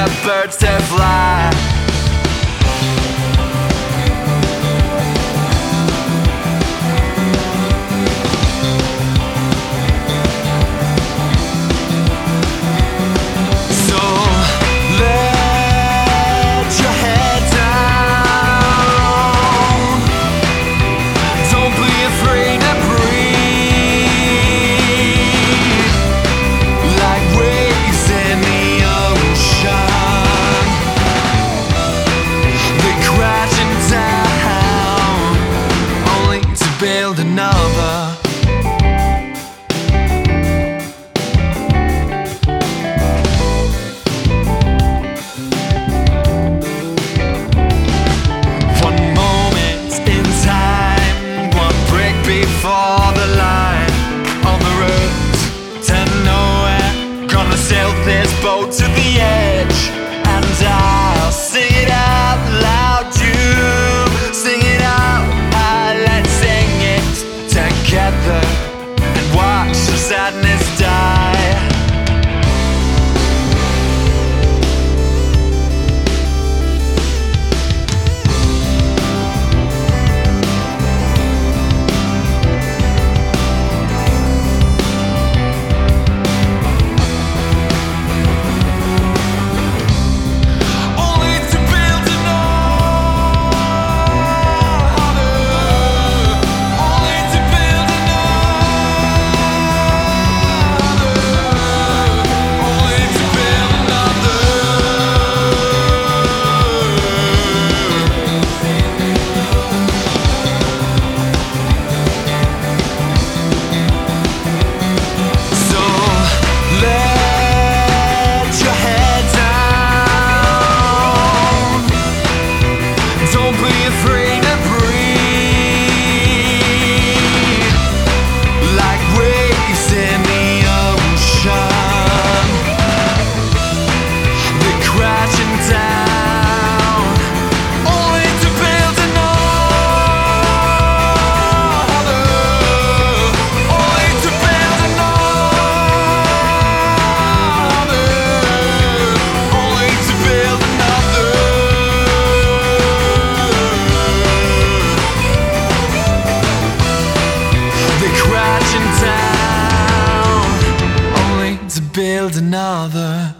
birds to fly. So let your head down. Don't be afraid to breathe like waves in the ocean. They're crashing down only to build another. Before the line on the road to nowhere, gonna sail this boat to the edge, and I'll sing it out loud. You sing it out, let's sing it together and watch the sadness die. Crashing down only to build another.